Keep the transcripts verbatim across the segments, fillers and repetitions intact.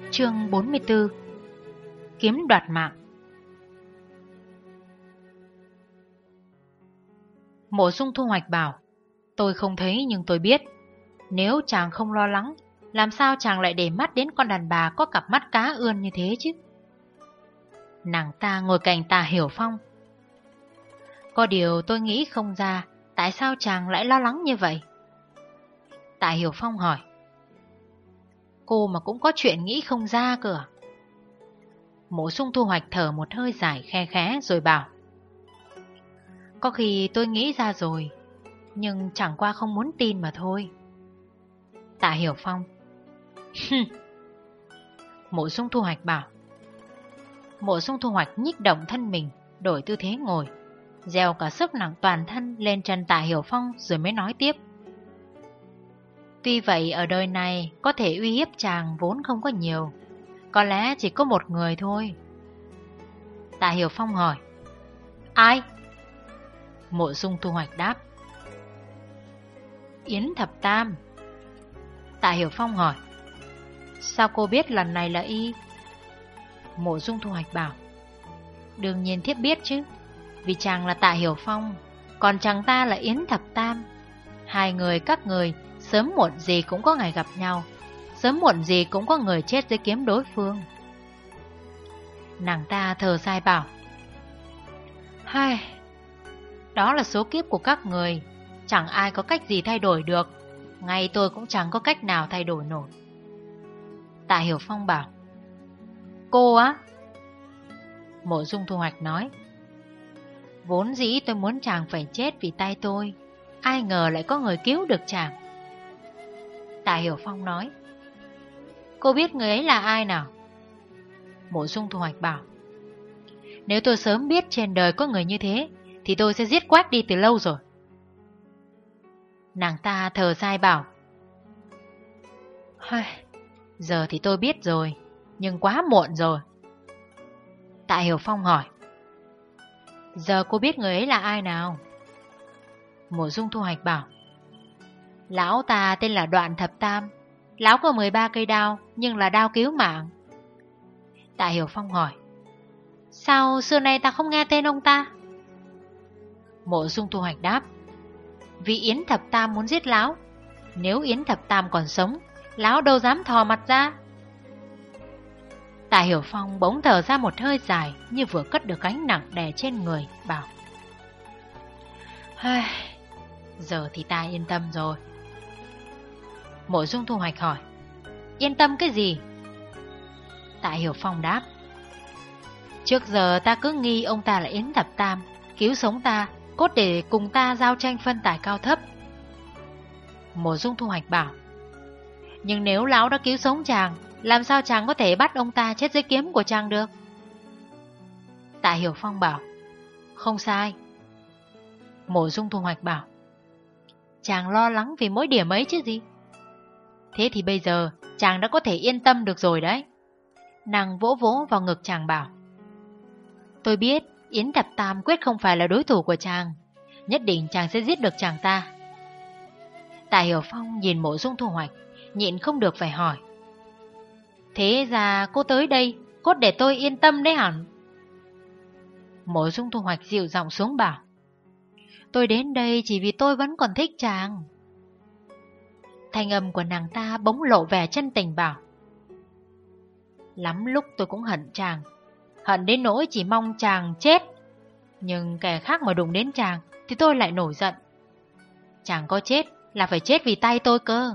Chương bốn mươi tư. Kiếm đoạt mạng. Mộ Dung Thu Hoạch bảo, tôi không thấy nhưng tôi biết. Nếu chàng không lo lắng, làm sao chàng lại để mắt đến con đàn bà có cặp mắt cá ươn như thế chứ? Nàng ta ngồi cạnh Tạ Hiểu Phong. Có điều tôi nghĩ không ra, tại sao chàng lại lo lắng như vậy? Tạ Hiểu Phong hỏi. Cô mà cũng có chuyện nghĩ không ra cơ à? Mộ Dung Thu Hoạch thở một hơi dài khe khẽ rồi bảo. Có khi tôi nghĩ ra rồi, nhưng chẳng qua không muốn tin mà thôi. Tạ Hiểu Phong. Mộ Dung Thu Hoạch bảo. Mộ Dung Thu Hoạch nhích động thân mình, đổi tư thế ngồi, gieo cả sức nặng toàn thân lên chân Tạ Hiểu Phong rồi mới nói tiếp. Tuy vậy ở đời này có thể uy hiếp chàng vốn không có nhiều, có lẽ chỉ có một người thôi. Tạ Hiểu Phong hỏi. Ai? Mộ Dung Thu Hoạch đáp. Yến Thập Tam. Tạ Hiểu Phong hỏi. Sao cô biết lần này là y? Mộ Dung Thu Hoạch bảo. Đương nhiên thiếp biết chứ, vì chàng là Tạ Hiểu Phong, còn chàng ta là Yến Thập Tam. Hai người các người sớm muộn gì cũng có ngày gặp nhau, sớm muộn gì cũng có người chết dưới kiếm đối phương. Nàng ta thở dài bảo. Hai, đó là số kiếp của các người, chẳng ai có cách gì thay đổi được, ngay tôi cũng chẳng có cách nào thay đổi nổi. Tạ Hiểu Phong bảo. Cô á? Mộ Dung Thu Hoạch nói. Vốn dĩ tôi muốn chàng phải chết vì tay tôi, ai ngờ lại có người cứu được chàng. Tạ Hiểu Phong nói. Cô biết người ấy là ai nào? Mộ Dung Thu Hoạch bảo. Nếu tôi sớm biết trên đời có người như thế, thì tôi sẽ giết quách đi từ lâu rồi. Nàng ta thở dài bảo. Giờ thì tôi biết rồi, nhưng quá muộn rồi. Tạ Hiểu Phong hỏi. Giờ cô biết người ấy là ai nào? Mộ Dung Thu Hoạch bảo. Lão ta tên là Đoạn Thập Tam. Lão có mười ba cây đao, nhưng là đao cứu mạng. Tạ Hiểu Phong hỏi. Sao xưa nay ta không nghe tên ông ta? Mộ Dung Thu Hoạch đáp. Vì Yến Thập Tam muốn giết lão. Nếu Yến Thập Tam còn sống, lão đâu dám thò mặt ra. Tạ Hiểu Phong bỗng thở ra một hơi dài, như vừa cất được gánh nặng đè trên người, bảo. Giờ thì ta yên tâm rồi. Mộ Dung Thu Hoạch hỏi. Yên tâm cái gì? Tạ Hiểu Phong đáp. Trước giờ ta cứ nghi ông ta là Yến Thập Tam, cứu sống ta, cốt để cùng ta giao tranh phân tài cao thấp. Mộ Dung Thu Hoạch bảo. Nhưng nếu lão đã cứu sống chàng, làm sao chàng có thể bắt ông ta chết dưới kiếm của chàng được? Tạ Hiểu Phong bảo. Không sai. Mộ Dung Thu Hoạch bảo. Chàng lo lắng vì mỗi điểm ấy chứ gì. Thế thì bây giờ chàng đã có thể yên tâm được rồi đấy. Nàng vỗ vỗ vào ngực chàng bảo. Tôi biết Yến Thập Tam quyết không phải là đối thủ của chàng, nhất định chàng sẽ giết được chàng ta. Tạ Hiểu Phong nhìn Mộ Dung Thu Hoạch, nhịn không được phải hỏi. Thế ra cô tới đây cốt để tôi yên tâm đấy hẳn? Mộ Dung Thu Hoạch dịu giọng xuống bảo. Tôi đến đây chỉ vì tôi vẫn còn thích chàng. Thanh âm của nàng ta bỗng lộ vẻ chân tình bảo. Lắm lúc tôi cũng hận chàng, hận đến nỗi chỉ mong chàng chết. Nhưng kẻ khác mà đụng đến chàng thì tôi lại nổi giận. Chàng có chết là phải chết vì tay tôi cơ.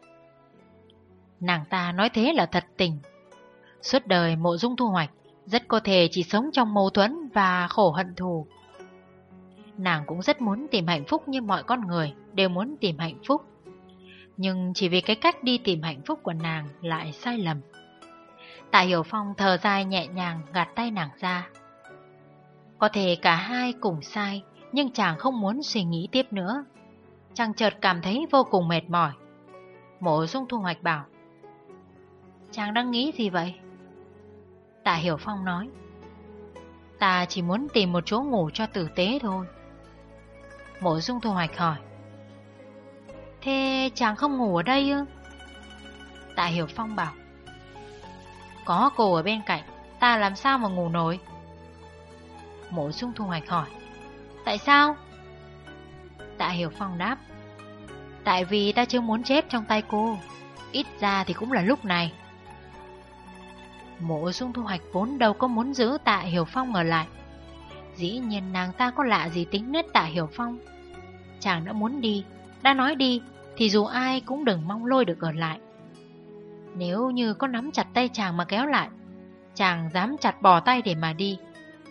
Nàng ta nói thế là thật tình. Suốt đời Mộ Dung Thu Hoạch rất có thể chỉ sống trong mâu thuẫn và khổ hận thù. Nàng cũng rất muốn tìm hạnh phúc như mọi con người đều muốn tìm hạnh phúc. Nhưng chỉ vì cái cách đi tìm hạnh phúc của nàng lại sai lầm. Tạ Hiểu Phong thở dài nhẹ nhàng gạt tay nàng ra. Có thể cả hai cùng sai, nhưng chàng không muốn suy nghĩ tiếp nữa. Chàng chợt cảm thấy vô cùng mệt mỏi. Mộ Dung Thu Hoạch bảo. Chàng đang nghĩ gì vậy? Tạ Hiểu Phong nói. Ta chỉ muốn tìm một chỗ ngủ cho tử tế thôi. Mộ Dung Thu Hoạch hỏi. Thế chàng không ngủ ở đây ư? Tạ Hiểu Phong bảo. Có cô ở bên cạnh, ta làm sao mà ngủ nổi? Mộ Dung Thu Hoạch hỏi. Tại sao? Tạ Hiểu Phong đáp. Tại vì ta chưa muốn chết trong tay cô. Ít ra thì cũng là lúc này. Mộ Dung Thu Hoạch vốn đâu có muốn giữ Tạ Hiểu Phong ở lại. Dĩ nhiên nàng ta có lạ gì tính nết Tạ Hiểu Phong. Chàng đã muốn đi, đã nói đi, thì dù ai cũng đừng mong lôi được ở lại. Nếu như có nắm chặt tay chàng mà kéo lại, chàng dám chặt bỏ tay để mà đi.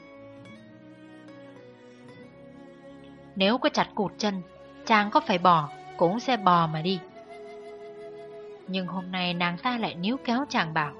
Nếu có chặt cụt chân, chàng có phải bỏ cũng sẽ bò mà đi. Nhưng hôm nay nàng ta lại níu kéo chàng bảo,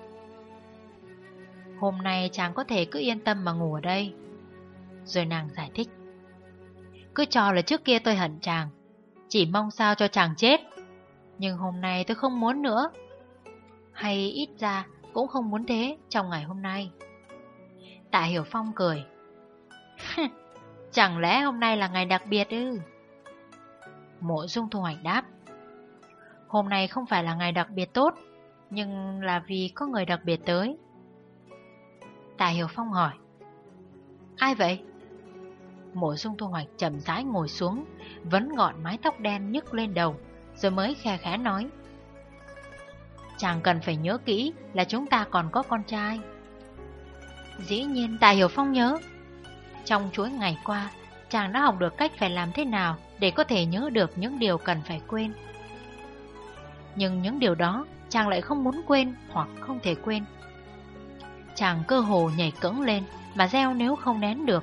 hôm nay chàng có thể cứ yên tâm mà ngủ ở đây. Rồi nàng giải thích, cứ cho là trước kia tôi hận chàng, chỉ mong sao cho chàng chết. Nhưng hôm nay tôi không muốn nữa. Hay ít ra cũng không muốn thế trong ngày hôm nay. Tạ Hiểu Phong cười. Chẳng lẽ hôm nay là ngày đặc biệt ư? Mộ Dung Thu Hoạch đáp. Hôm nay không phải là ngày đặc biệt tốt, nhưng là vì có người đặc biệt tới. Tạ Hiểu Phong hỏi. Ai vậy? Mộ Dung Thu Hoạch chậm rãi ngồi xuống, vấn gọn mái tóc đen nhức lên đầu, rồi mới khe khẽ nói. Chàng cần phải nhớ kỹ là chúng ta còn có con trai. Dĩ nhiên Tạ Hiểu Phong nhớ. Trong chuỗi ngày qua, chàng đã học được cách phải làm thế nào để có thể nhớ được những điều cần phải quên. Nhưng những điều đó chàng lại không muốn quên hoặc không thể quên. Chàng cơ hồ nhảy cẫng lên mà reo nếu không nén được.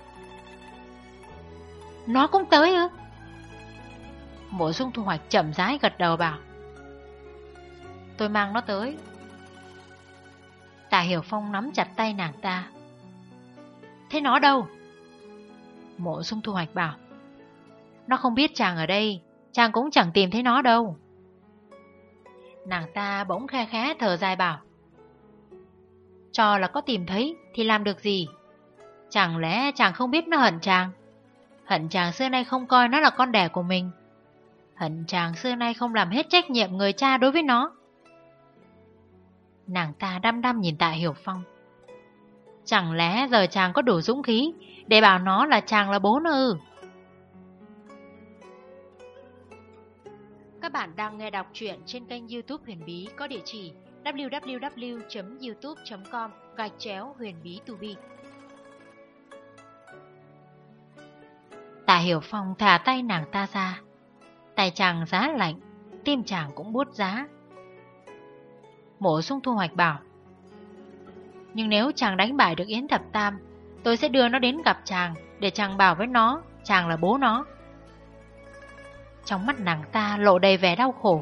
Nó cũng tới ư? Mộ Dung Thu Hoạch chậm rãi gật đầu bảo. Tôi mang nó tới. Tạ Hiểu Phong nắm chặt tay nàng ta. Thế nó đâu? Mộ Dung Thu Hoạch bảo. Nó không biết chàng ở đây, chàng cũng chẳng tìm thấy nó đâu. Nàng ta bỗng khe khẽ thở dài bảo. Cho là có tìm thấy thì làm được gì? Chẳng lẽ chàng không biết nó hận chàng? Hận chàng xưa nay không coi nó là con đẻ của mình. Hận chàng xưa nay không làm hết trách nhiệm người cha đối với nó. Nàng ta đăm đăm nhìn Tạ Hiểu Phong. Chẳng lẽ giờ chàng có đủ dũng khí để bảo nó là chàng là bố nó ư? Các bạn đang nghe đọc truyện trên kênh YouTube Huyền Bí có địa chỉ w w w chấm youtube chấm com gạch chéo huyền bí tu bi. Tạ Hiểu Phong thả tay nàng ta ra. Tay chàng giá lạnh, tim chàng cũng buốt giá. Mộ Dung Thu Hoạch bảo. Nhưng nếu chàng đánh bại được Yến Thập Tam, tôi sẽ đưa nó đến gặp chàng, để chàng bảo với nó chàng là bố nó. Trong mắt nàng ta lộ đầy vẻ đau khổ.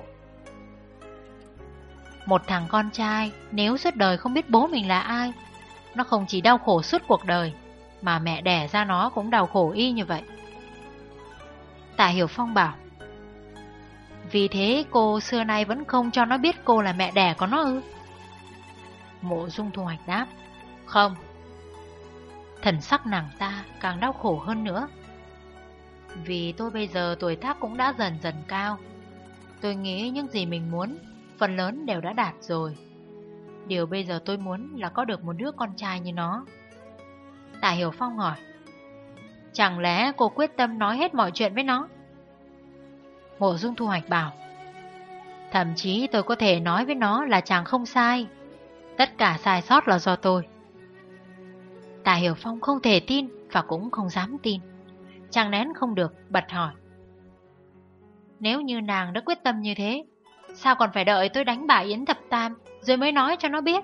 Một thằng con trai nếu suốt đời không biết bố mình là ai, nó không chỉ đau khổ suốt cuộc đời, mà mẹ đẻ ra nó cũng đau khổ y như vậy. Tạ Hiểu Phong bảo. Vì thế cô xưa nay vẫn không cho nó biết cô là mẹ đẻ của nó ư? Mộ Dung Thu Hoạch đáp. Không. Thần sắc nàng ta càng đau khổ hơn nữa. Vì tôi bây giờ tuổi tác cũng đã dần dần cao. Tôi nghĩ những gì mình muốn phần lớn đều đã đạt rồi. Điều bây giờ tôi muốn là có được một đứa con trai như nó. Tạ Hiểu Phong hỏi. Chẳng lẽ cô quyết tâm nói hết mọi chuyện với nó? Mộ Dung Thu Hoạch bảo. Thậm chí tôi có thể nói với nó là chàng không sai. Tất cả sai sót là do tôi. Tạ Hiểu Phong không thể tin và cũng không dám tin. Chàng nén không được, bật hỏi. Nếu như nàng đã quyết tâm như thế, sao còn phải đợi tôi đánh bại Yến Thập Tam rồi mới nói cho nó biết?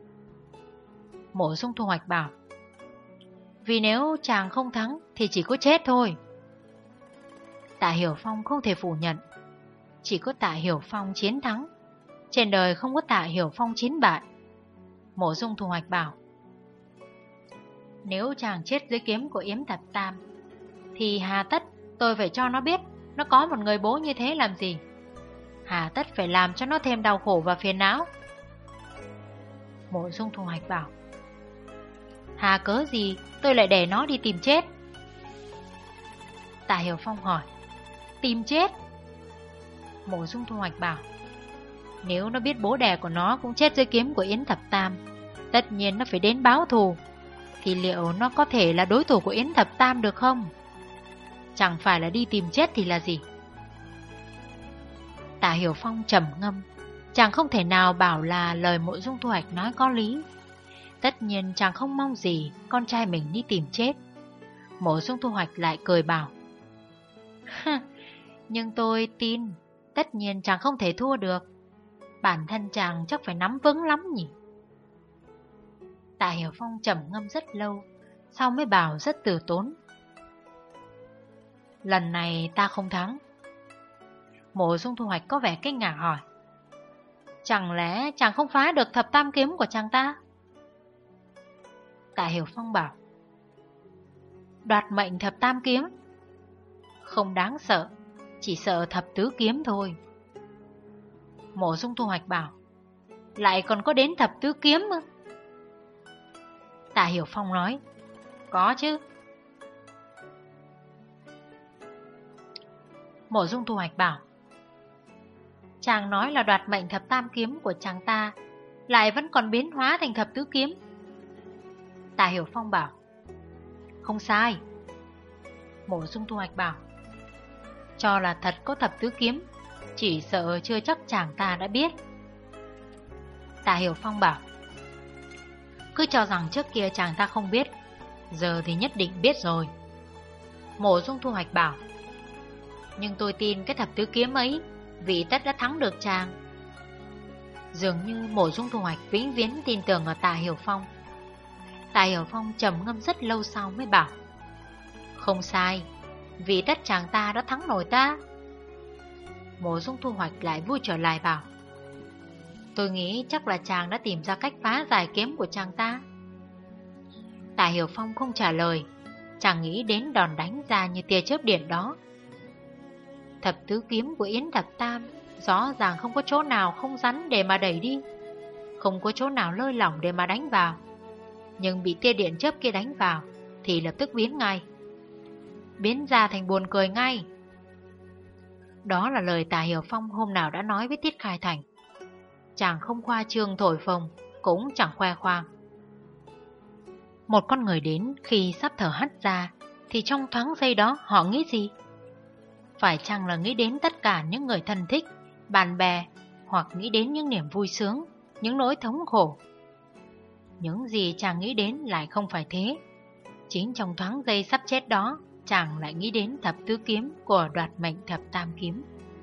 Mộ Dung Thu Hoạch bảo. Vì nếu chàng không thắng thì chỉ có chết thôi. Tạ Hiểu Phong không thể phủ nhận. Chỉ có Tạ Hiểu Phong chiến thắng. Trên đời không có Tạ Hiểu Phong chiến bại. Mộ Dung Thu Hoạch bảo. Nếu chàng chết dưới kiếm của Yến Thập Tam, thì hà tất tôi phải cho nó biết nó có một người bố như thế làm gì? Hà tất phải làm cho nó thêm đau khổ và phiền não? Mộ Dung Thu Hoạch bảo. Hà cớ gì tôi lại để nó đi tìm chết? Tạ Hiểu Phong hỏi. Tìm chết? Mộ Dung Thu Hoạch bảo. Nếu nó biết bố đẻ của nó cũng chết dưới kiếm của Yến Thập Tam, tất nhiên nó phải đến báo thù. Thì liệu nó có thể là đối thủ của Yến Thập Tam được không? Chẳng phải là đi tìm chết thì là gì? Tạ Hiểu Phong trầm ngâm. Chàng không thể nào bảo là lời Mộ Dung Thu Hoạch nói có lý. Tất nhiên chàng không mong gì con trai mình đi tìm chết. Mộ Dung Thu Hoạch lại cười bảo: nhưng tôi tin tất nhiên chàng không thể thua được. Bản thân chàng chắc phải nắm vững lắm nhỉ. Tạ Hiểu Phong trầm ngâm rất lâu, sau mới bảo rất từ tốn: lần này ta không thắng. Mộ Dung Thu Hoạch có vẻ kinh ngạc hỏi: chẳng lẽ chàng không phá được thập tam kiếm của chàng ta? Tạ Hiểu Phong bảo: đoạt mệnh thập tam kiếm không đáng sợ, chỉ sợ thập tứ kiếm thôi. Mộ Dung Thu Hoạch bảo: lại còn có đến thập tứ kiếm ư? Tạ Hiểu Phong nói: có chứ. Mộ Dung Thu Hoạch bảo: chàng nói là đoạt mệnh thập tam kiếm của chàng ta lại vẫn còn biến hóa thành thập tứ kiếm. Tạ Hiểu Phong bảo: không sai. Mộ Dung Thu Hoạch bảo: cho là thật có thập tứ kiếm, chỉ sợ chưa chắc chàng ta đã biết. Tạ Hiểu Phong bảo: cứ cho rằng trước kia chàng ta không biết, giờ thì nhất định biết rồi. Mộ Dung Thu Hoạch bảo: nhưng tôi tin cái thập tứ kiếm ấy vị tất đã thắng được chàng. Dường như Mộ Dung Thu Hoạch vĩnh viễn tin tưởng ở Tạ Hiểu Phong. Tạ Hiểu Phong trầm ngâm rất lâu sau mới bảo: không sai, vì tất chàng ta đã thắng nổi ta. Mộ Dung Thu Hoạch lại vui trở lại bảo: tôi nghĩ chắc là chàng đã tìm ra cách phá giải kiếm của chàng ta. Tạ Hiểu Phong không trả lời. Chàng nghĩ đến đòn đánh ra như tia chớp điện đó. Thập tứ kiếm của Yến Thập Tam rõ ràng không có chỗ nào không rắn để mà đẩy đi, không có chỗ nào lơi lỏng để mà đánh vào. Nhưng bị tia điện chớp kia đánh vào thì lập tức biến ngay, biến ra thành buồn cười ngay. Đó là lời Tạ Hiểu Phong hôm nào đã nói với Tiết Khai Thành. Chàng không khoa trương thổi phồng, cũng chẳng khoe khoang. Một con người đến khi sắp thở hắt ra thì trong thoáng giây đó họ nghĩ gì? Phải chăng là nghĩ đến tất cả những người thân thích, bạn bè, hoặc nghĩ đến những niềm vui sướng, những nỗi thống khổ? Những gì chàng nghĩ đến lại không phải thế. Chính trong thoáng giây sắp chết đó, chàng lại nghĩ đến thập tứ kiếm của đoạt mệnh thập tam kiếm.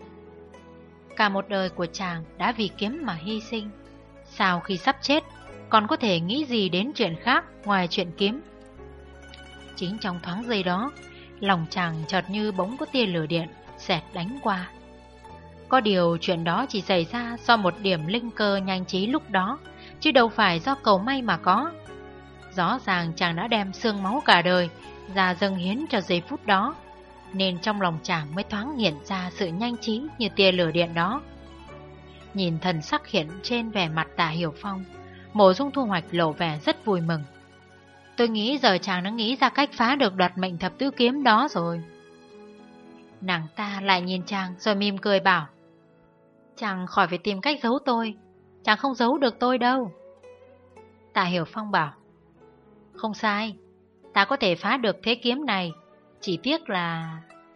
Cả một đời của chàng đã vì kiếm mà hy sinh. Sao khi sắp chết còn có thể nghĩ gì đến chuyện khác ngoài chuyện kiếm? Chính trong thoáng giây đó, lòng chàng chợt như bỗng có tia lửa điện xẹt đánh qua. Có điều chuyện đó chỉ xảy ra do một điểm linh cơ nhanh trí lúc đó, chứ đâu phải do cầu may mà có. Rõ ràng chàng đã đem xương máu cả đời ra dâng hiến cho giây phút đó, nên trong lòng chàng mới thoáng hiện ra sự nhanh trí như tia lửa điện đó. Nhìn thần sắc hiện trên vẻ mặt Tạ Hiểu Phong, Mộ Dung Thu Hoạch lộ vẻ rất vui mừng. Tôi nghĩ giờ chàng đã nghĩ ra cách phá được đoạt mệnh thập tứ kiếm đó rồi. Nàng ta lại nhìn chàng rồi mỉm cười bảo: chàng khỏi phải tìm cách giấu tôi, chàng không giấu được tôi đâu. Tạ Hiểu Phong bảo: không sai, ta có thể phá được thế kiếm này, chỉ tiếc là...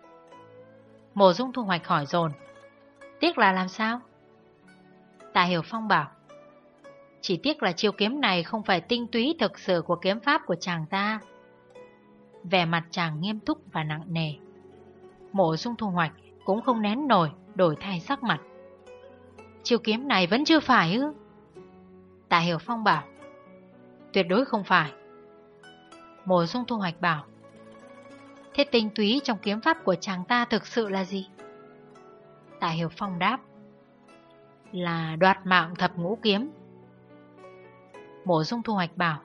Mộ Dung Thu Hoạch hỏi dồn: tiếc là làm sao? Tạ Hiểu Phong bảo: chỉ tiếc là chiêu kiếm này không phải tinh túy thực sự của kiếm pháp của chàng ta. Vẻ mặt chàng nghiêm túc và nặng nề. Mộ Dung Thu Hoạch cũng không nén nổi, đổi thay sắc mặt. Chiêu kiếm này vẫn chưa phải ư? Tạ Hiểu Phong bảo: tuyệt đối không phải. Mộ Dung Thu Hoạch bảo: thế tinh túy trong kiếm pháp của chàng ta thực sự là gì? Tạ Hiểu Phong đáp: là đoạt mạng thập ngũ kiếm. Mộ Dung Thu Hoạch bảo: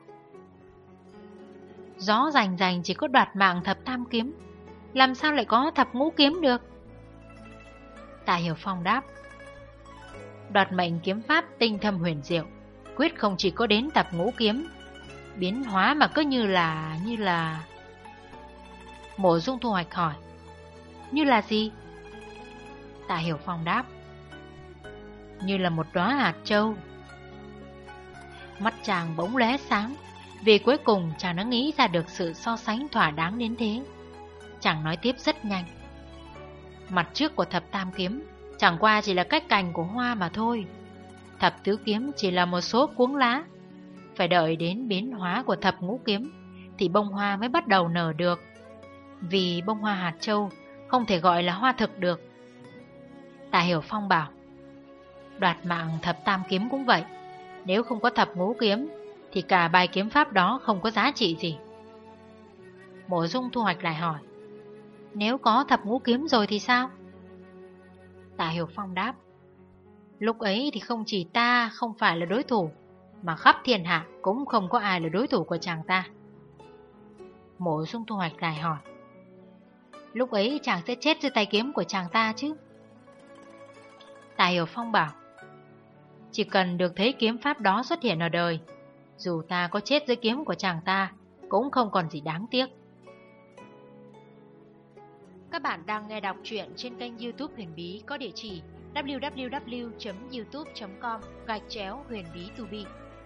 rõ rành rành chỉ có đoạt mạng thập tam kiếm, làm sao lại có thập ngũ kiếm được? Tạ Hiểu Phong đáp: đoạt mệnh kiếm pháp tinh thâm huyền diệu, quyết không chỉ có đến thập ngũ kiếm, biến hóa mà cứ như là... như là... Mộ Dung Thu Hoạch hỏi: như là gì? Tạ Hiểu Phong đáp: như là một đóa hạt châu. Mắt chàng bỗng lóe sáng, vì cuối cùng chàng đã nghĩ ra được sự so sánh thỏa đáng đến thế. Chàng nói tiếp rất nhanh. Mặt trước của thập tam kiếm chẳng qua chỉ là cái cành của hoa mà thôi. Thập tứ kiếm chỉ là một số cuống lá. Phải đợi đến biến hóa của thập ngũ kiếm thì bông hoa mới bắt đầu nở được. Vì bông hoa hạt châu không thể gọi là hoa thực được. Tạ Hiểu Phong bảo, đoạt mạng thập tam kiếm cũng vậy. Nếu không có thập ngũ kiếm thì cả bài kiếm pháp đó không có giá trị gì. Mộ Dung Thu Hoạch lại hỏi, nếu có thập ngũ kiếm rồi thì sao? Tạ Hiểu Phong đáp, lúc ấy thì không chỉ ta không phải là đối thủ, mà khắp thiên hạ cũng không có ai là đối thủ của chàng ta. Mộ Dung Thu Hoạch lại hỏi, lúc ấy chàng sẽ chết dưới tay kiếm của chàng ta chứ? Tạ Hiểu Phong bảo, chỉ cần được thấy kiếm pháp đó xuất hiện ở đời, dù ta có chết dưới kiếm của chàng ta cũng không còn gì đáng tiếc. Các bạn đang nghe đọc truyện trên kênh YouTube Huyền Bí có địa chỉ w w w chấm youtube chấm com gạch chéo huyền bí tu bi.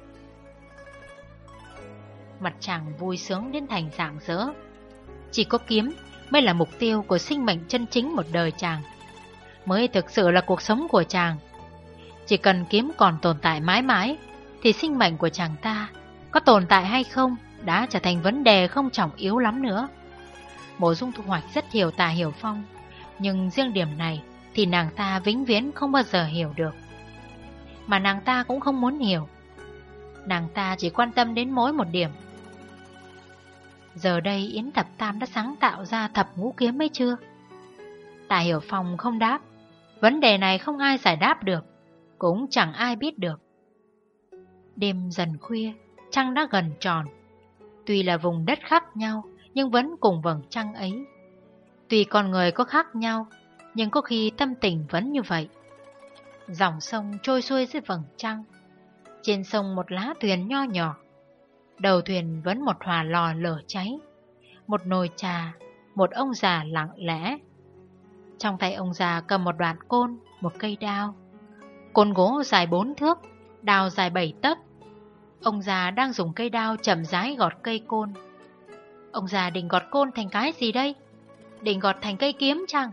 Mặt chàng vui sướng đến thành rạng rỡ. Chỉ có kiếm mới là mục tiêu của sinh mệnh chân chính một đời chàng, mới thực sự là cuộc sống của chàng. Chỉ cần kiếm còn tồn tại mãi mãi thì sinh mệnh của chàng ta có tồn tại hay không đã trở thành vấn đề không trọng yếu lắm nữa. Mộ Dung Thu Hoạch rất hiểu Tạ Hiểu Phong, nhưng riêng điểm này thì nàng ta vĩnh viễn không bao giờ hiểu được. Mà nàng ta cũng không muốn hiểu. Nàng ta chỉ quan tâm đến mỗi một điểm. Giờ đây Yến Thập Tam đã sáng tạo ra thập ngũ kiếm hay chưa? Tạ Hiểu Phong không đáp. Vấn đề này không ai giải đáp được, cũng chẳng ai biết được. Đêm dần khuya, trăng đã gần tròn. Tuy là vùng đất khác nhau, nhưng vẫn cùng vầng trăng ấy. Tuy con người có khác nhau, nhưng có khi tâm tình vẫn như vậy. Dòng sông trôi xuôi dưới vầng trăng. Trên sông một lá thuyền nho nhỏ. Đầu thuyền vẫn một hỏa lò lửa cháy. Một nồi trà, một ông già lặng lẽ. Trong tay ông già cầm một đoạn côn, một cây đao. Côn gỗ dài bốn thước, đao dài bảy tấc. Ông già đang dùng cây đao chậm rãi gọt cây côn. Ông già định gọt côn thành cái gì đây? Định gọt thành cây kiếm chăng?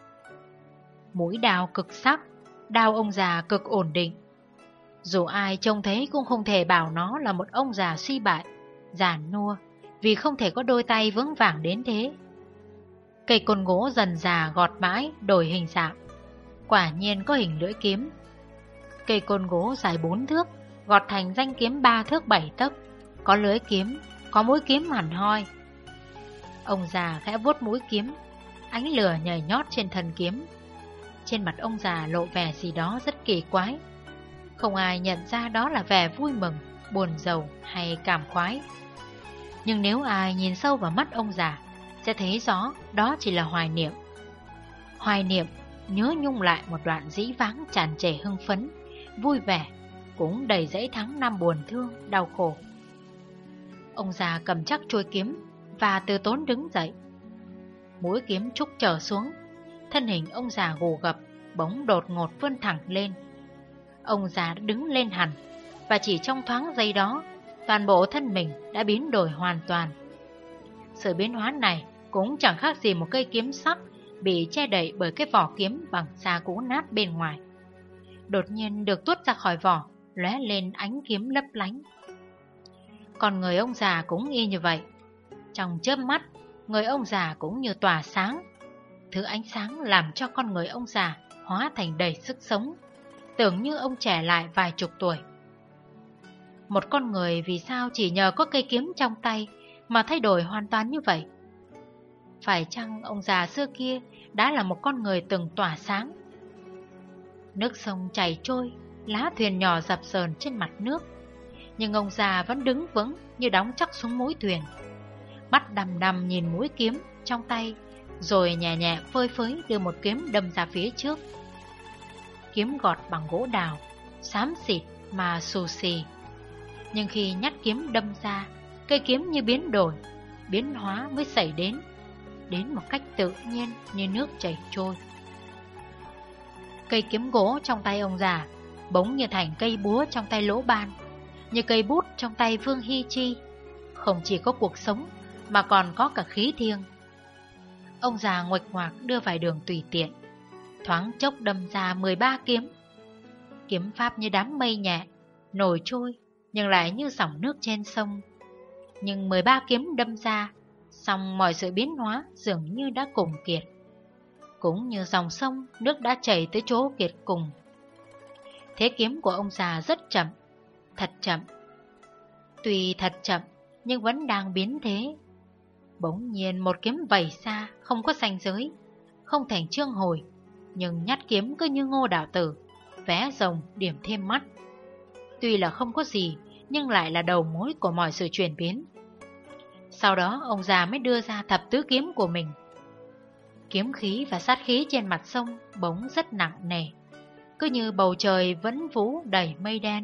Mũi đao cực sắc, đao ông già cực ổn định. Dù ai trông thấy cũng không thể bảo nó là một ông già suy bại, già nua, vì không thể có đôi tay vững vàng đến thế. Cây côn gỗ dần già gọt mãi, đổi hình dạng. Quả nhiên có hình lưỡi kiếm. Cây côn gỗ dài bốn thước, gọt thành danh kiếm ba thước bảy tấc, có lưỡi kiếm, có mũi kiếm hẳn hoi. Ông già khẽ vuốt mũi kiếm, ánh lửa nhảy nhót trên thân kiếm. Trên mặt ông già lộ vẻ gì đó rất kỳ quái. Không ai nhận ra đó là vẻ vui mừng, buồn rầu hay cảm khoái. Nhưng nếu ai nhìn sâu vào mắt ông già, sẽ thấy rõ đó chỉ là hoài niệm. Hoài niệm nhớ nhung lại một đoạn dĩ vãng tràn trề hưng phấn, vui vẻ, cũng đầy dẫy tháng năm buồn thương, đau khổ. Ông già cầm chắc chuôi kiếm và từ tốn đứng dậy. Mũi kiếm trúc trở xuống, thân hình ông già gù gập bỗng đột ngột vươn thẳng lên. Ông già đã đứng lên hẳn, và chỉ trong thoáng giây đó, toàn bộ thân mình đã biến đổi hoàn toàn. Sự biến hóa này cũng chẳng khác gì một cây kiếm sắc bị che đậy bởi cái vỏ kiếm bằng da cũ nát bên ngoài. Đột nhiên được tuốt ra khỏi vỏ, lóe lên ánh kiếm lấp lánh. Còn người ông già cũng y như vậy. Trong chớp mắt, người ông già cũng như tỏa sáng. Thứ ánh sáng làm cho con người ông già hóa thành đầy sức sống, tưởng như ông trẻ lại vài chục tuổi. Một con người vì sao chỉ nhờ có cây kiếm trong tay mà thay đổi hoàn toàn như vậy? Phải chăng ông già xưa kia đã là một con người từng tỏa sáng? Nước sông chảy trôi, lá thuyền nhỏ dập dờn trên mặt nước, nhưng ông già vẫn đứng vững như đóng chắc xuống mũi thuyền. Mắt đăm đăm nhìn mũi kiếm trong tay, rồi nhẹ nhẹ phơi phới đưa một kiếm đâm ra phía trước. Kiếm gọt bằng gỗ đào, xám xịt mà xù xì. Nhưng khi nhát kiếm đâm ra, cây kiếm như biến đổi, biến hóa mới xảy đến, đến một cách tự nhiên như nước chảy trôi. Cây kiếm gỗ trong tay ông già bỗng như thành cây búa trong tay Lỗ Ban, như cây bút trong tay Vương Hy Chi, không chỉ có cuộc sống mà còn có cả khí thiêng. Ông già nguệch ngoạc đưa vài đường tùy tiện, thoáng chốc đâm ra mười ba kiếm. Kiếm pháp như đám mây nhẹ, nổi trôi, nhưng lại như dòng nước trên sông. Nhưng mười ba kiếm đâm ra, xong mọi sự biến hóa dường như đã cùng kiệt. Cũng như dòng sông, nước đã chảy tới chỗ kiệt cùng. Thế kiếm của ông già rất chậm, thật chậm. Tuy thật chậm, nhưng vẫn đang biến thế. Bỗng nhiên một kiếm vẩy xa, không có ranh giới, không thành chương hồi, nhưng nhát kiếm cứ như Ngô Đạo Tử, vẽ rồng điểm thêm mắt. Tuy là không có gì, nhưng lại là đầu mối của mọi sự chuyển biến. Sau đó ông già mới đưa ra thập tứ kiếm của mình. Kiếm khí và sát khí trên mặt sông bỗng rất nặng nề, cứ như bầu trời vẫn vũ đầy mây đen.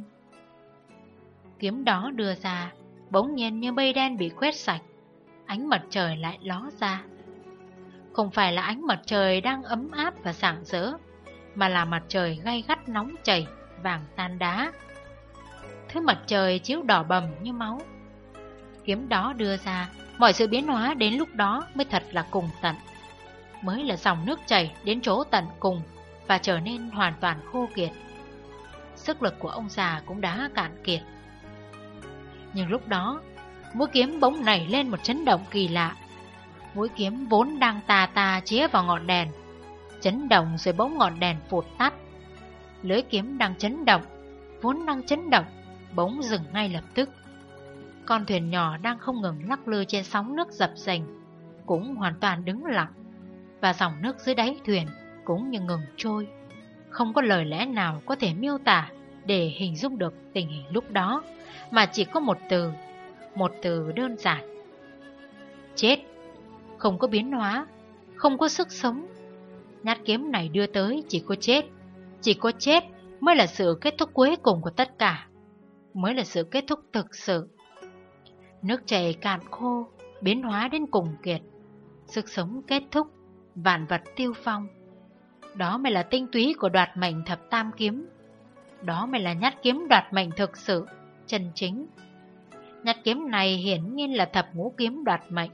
Kiếm đó đưa ra, bỗng nhiên như mây đen bị quét sạch, ánh mặt trời lại ló ra. Không phải là ánh mặt trời đang ấm áp và rạng rỡ, mà là mặt trời gay gắt nóng chảy, vàng tan đá. Thứ mặt trời chiếu đỏ bầm như máu. Kiếm đó đưa ra, mọi sự biến hóa đến lúc đó mới thật là cùng tận. Mới là dòng nước chảy đến chỗ tận cùng và trở nên hoàn toàn khô kiệt. Sức lực của ông già cũng đã cạn kiệt. Nhưng lúc đó, mũi kiếm bỗng nảy lên một chấn động kỳ lạ. Mũi kiếm vốn đang tà tà chĩa vào ngọn đèn, chấn động rồi bỗng ngọn đèn phụt tắt. Lưỡi kiếm đang chấn động, vốn đang chấn động, bỗng dừng ngay lập tức. Con thuyền nhỏ đang không ngừng lắc lư trên sóng nước dập dềnh cũng hoàn toàn đứng lặng, và dòng nước dưới đáy thuyền cũng như ngừng trôi. Không có lời lẽ nào có thể miêu tả để hình dung được tình hình lúc đó, mà chỉ có một từ, một từ đơn giản: chết. Không có biến hóa, không có sức sống. Nhát kiếm này đưa tới chỉ có chết. Chỉ có chết mới là sự kết thúc cuối cùng của tất cả, mới là sự kết thúc thực sự. Nước chảy cạn khô, biến hóa đến cùng kiệt, sức sống kết thúc, vạn vật tiêu phong. Đó mới là tinh túy của đoạt mệnh thập tam kiếm. Đó mới là nhát kiếm đoạt mệnh thực sự, chân chính. Nhát kiếm này hiển nhiên là thập ngũ kiếm đoạt mệnh.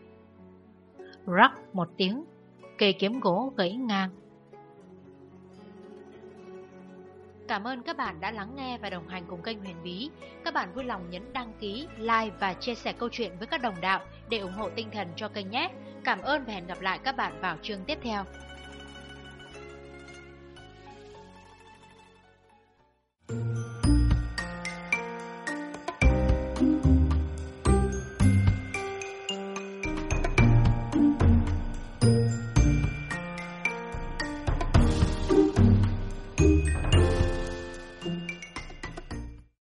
Rắc một tiếng, cây kiếm gỗ gãy ngang. Cảm ơn các bạn đã lắng nghe và đồng hành cùng kênh Huyền Bí. Các bạn vui lòng nhấn đăng ký, like và chia sẻ câu chuyện với các đồng đạo để ủng hộ tinh thần cho kênh nhé. Cảm ơn và hẹn gặp lại các bạn vào chương tiếp theo.